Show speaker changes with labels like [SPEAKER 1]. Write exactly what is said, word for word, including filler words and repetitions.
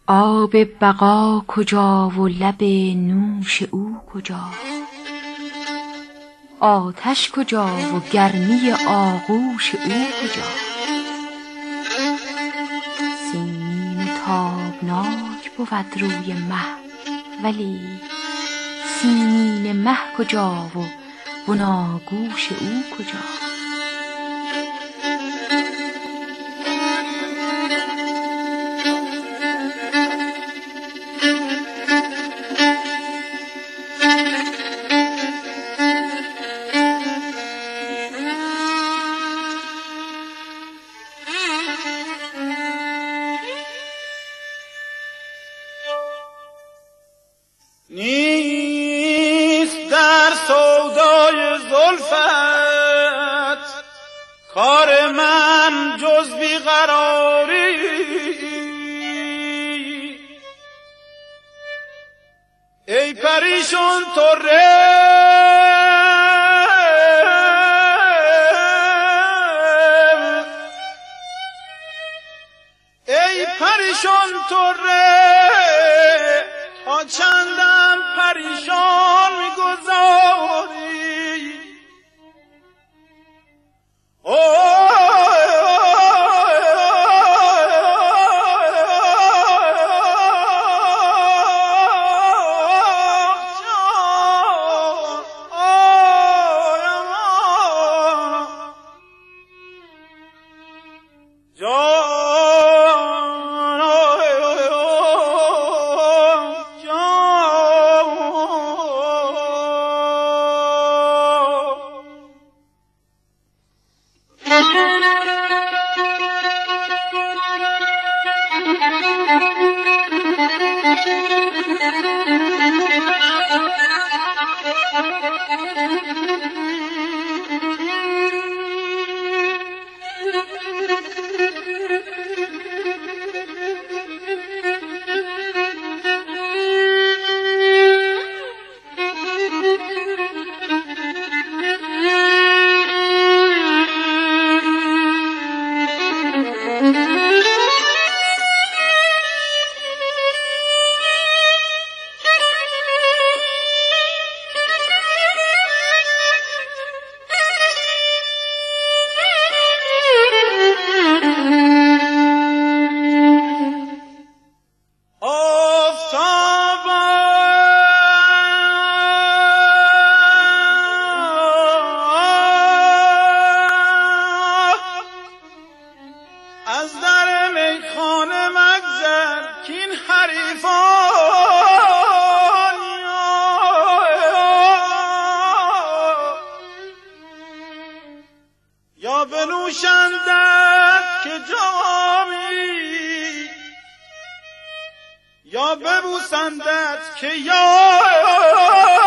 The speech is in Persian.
[SPEAKER 1] آب بقا کجا و لب نوش او کجا؟ آتش کجا و گرمی آغوش او کجا؟ سیمین تابناک بود روی مه، ولی سیمین مه کجا و بناگوش او کجا؟
[SPEAKER 2] نیست در سودای زلفت کار من جز بیقراری، ای پریشان طره ای پریشان طره تا چندم پریشان می‌گذاری. از در میخانه مگذر کین حریفان یا بنوشندت که جامی یا ببوسندت که یا